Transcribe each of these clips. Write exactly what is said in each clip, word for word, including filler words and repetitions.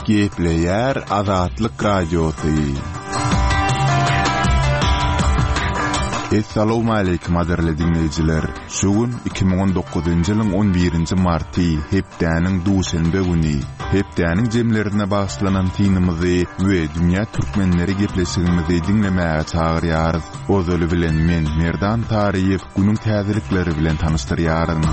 Gepleyer Azatlyk Radiosu. Assalamu alaykum aderli dinleyijiler. Şugun iki bin on dokuzuncu ýylyň on birinji marty hepdäniň duşanbe güni. Hepdäniň jemlerine bagyşlanan tinimizi we dünýä türkmenleri gepleşigimizi dinlemäge çagyrýarys. Ozaly bilen men Merdan Taryýew günüň täzelikleri bilen tanıştyrýaryn.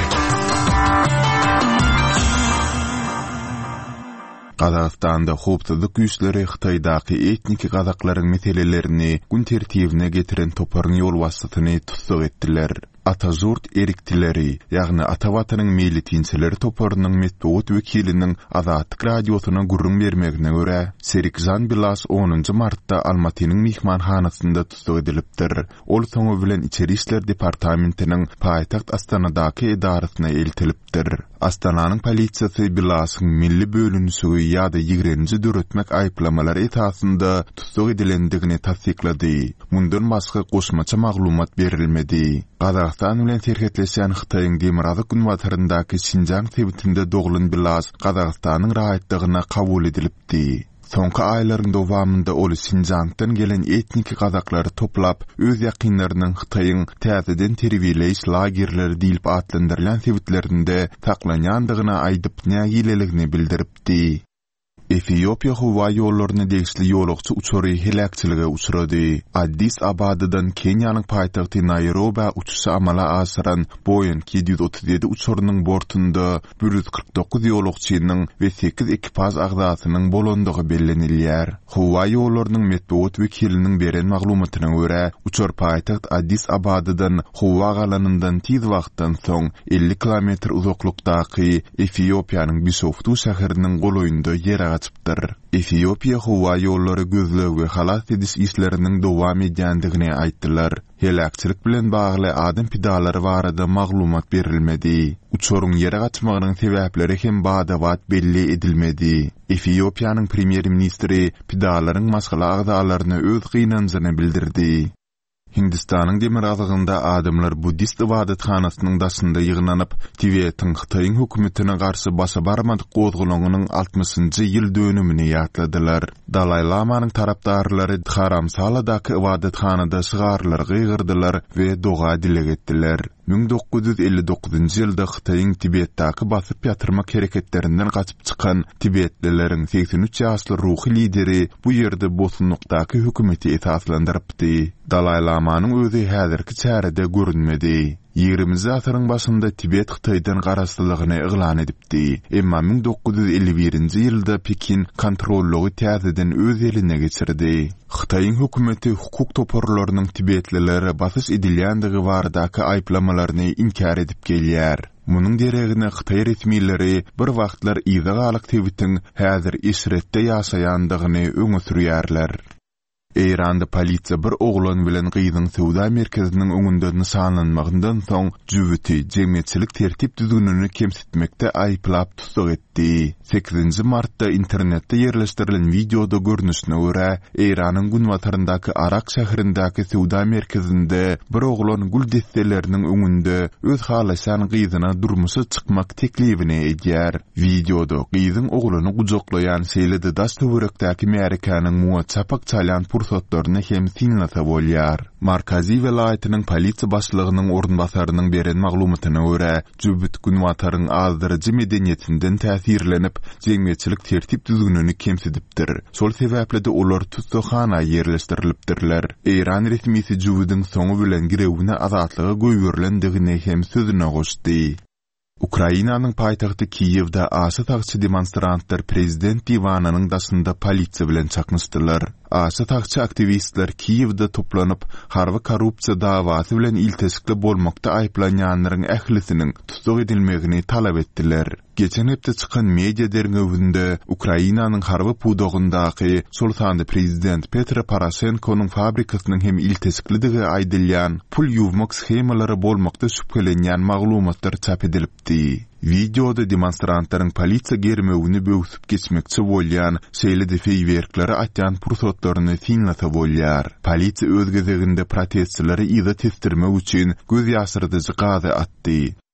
Qazaqstanda howpsuzlyk güýçleri Xitoýdaky etnik gazaklaryň meselelerini gün tertibine getiren toparyn ýol wasatyny tutsak etdiler. Atazurt eriktileri, ýagny Atawatanyň militiňçileri toparynyň metbuat wekiliniň Azatlyk radiosyna gurrun bermegine görä, Serikjan Bilas onuncu martda Almatynyň mihmanhanasynda tutsak edilipdir. Ol soňu bilen içeri işler departamentiniň paýtaxt Astanadaky edarasyna eltilipdir. Astananyň polisiýasy Bilasyň milli bölünüşi ýa-da ýigrenji döretmek aýplamalary esasynda tutsak edilendigini tasdiklady. Mundan başga goşmaça maglumat berilmedi. Qazaqstan bilen serhetleşen Xitoýyň Demirazyk ünwataryndaky Şinjan sebitinde dogulun Bilas Qazaqstanyň rahatlygyna kabul edilipdi. Soňky aýlaryň dowamında ol Şinjandan gelen etnik gazaklary toplap, öz ýakynlarynyň Xitoýyň täzeden terbiýeleýiş lagerleri diýip atlandyrylan sebitlerinde taklanýandygyna aýdyp nägileligini bildiripdi. Etiopiýa howa ýollaryny degişli ýolagçy uçary helakçylyga uçrady. Addis Abadydan Kenýanyň paýtagty Nairobi uçuşy amala asyran Boeing yedi yüz otuz ýedi uçurynyň bortunda bir yüz kırk dokuz ýolagçynyň we sekiz ekipaj agzasynyň bolandygy bellenilýär. Howa ýollarynyň metbuat wekiliniň beren maglumatyna görä, uçar paýtagt Addis Abadydan howa galanyndan tiz wagtdan soň elli kilometr uzaklykdaky Etiopiýanyň Bishoftu şäheriniň goloýunda ýer açıptır. Etiopiýa howa ýollary gözlegi we halas ediş işleriniň dowam edýändigini aýtdylar. Helakçylyk bilen bagly adam pidalary barada maglumat berilmedi. Uçoruň ýere gaçmagynyň sebäpleri hem badawat belli edilmedi. Etiopiýanyň premier ministri pidalaryň maskala agdalaryny öz gynanjyny bildirdi. Hindistanyň Demirazygynda adamlar Buddist ibadathanasynyň daşynda ýygnanyp, Tibetin Xitoýyň hökümetine garşy başa barmadyk gozgulanynyň altymyşynjy ýyl dönümini ýatladylar. Dalai Lamanyň tarapdarlary Dharamsaladaky ibadathanada şygarlar gygyrdylar we doga dilek etdiler. bin dokuz yüz elli dokuzuncu ýylda Xitoýyň Tibetdaky basyp ýatyrmak hereketlerinden gaçyp çykan Tibetlileriň seksen üç ýaşly ruhy lideri bu ýerde bosunlukdaky hökümeti esaslandyrypdy. Dalai Lamanyň özi häzirki çärede görünmedi. ýigrimiji asyryň başynda Tibet Xitoýdan garaşdylygyny eglan edipdi. Emma bin dokuz yüz elli birinji ýylda Pekin kontrollugy täzeden öz eline geçirdi. Xitoýyň hökümeti hukuk toparlarynyň Tibetlilere basyş edilýändigi baradaky aýplamalaryny inkar edip gelýär. Munyň deregine Xitoy resmiýetleri bir wagtlar ýygalyk Tibetin häzir işretde ýaşaýandygyny öňe sürýärler. Eýranda polisiýa bir oglan bilen gyzyň sowda merkeziniň öňünde nişanlanmagyndan soň jüwiti jemgyýetçilik tertip düzgünlüğini kemsitmekde aýplap tutsak etdi. sekizinji martda internetde ýerleşdirilen videoda görnüşine görä, Eýranyň günwataryndaky Arak şäherindäki sowda merkezinde bir oglan gül desteleriniň öňünde öz halaşan gyzyna durmuşy çykmak teklifini edýär. Videoda gyzyň oglany gujaklaýan seýledi daş töwerekdäki Amerikanyň muwaçapak çalan pursatlaryny hem tinlasa bolýar. Markazy welaýatynyň polisiýa başlygynyň ornbasarynyň beren maglumatyna görä, jübit günwataryň azdyrjy medeniýetinden täsirlenip, jemgyýetçilik tertip düzgünlüğini kemsidipdir. Şol sebäple de olar tutsakhana ýerleşdirilipdirler. Eýran resmiýeti jübidiň soňu bilen girewine azatlygy goýberlendigini hem sözüne goşdy. Ukrainanyň paýtagty Kiýewde aşy tagçy demonstrantlar prezident diwananyň daşynda polisiýa bilen çaknyşdylar. Aşy tagçy aktivistler Kiýewde toplanyp, harby korrupsiýa dawasy bilen iltesikli bolmakda aýplanýanlaryň ählisiniň tutsak edilmegini talap etdiler. Geçen hepde çykan media derňewinde Ukrainanyň harby pudogyndaky şol sandy prezident Petro Poroshenko'nyň fabrikasynyň hem iltesiklidigi aýdylýan pul ýuwmak schemalary bolmakda şüphelenýän maglumatlar çap edilipdi. Videoda demonstrantlaryň polisiýa germegini böwsüp geçmekçi bolýan şeýle feýwerkleri atýan pursatlaryny tinlasa bolýar. Polisiýa öz gezeginde protestçileri ýyda testirmek üçin göz ýaşyrdyjy gaza atdy.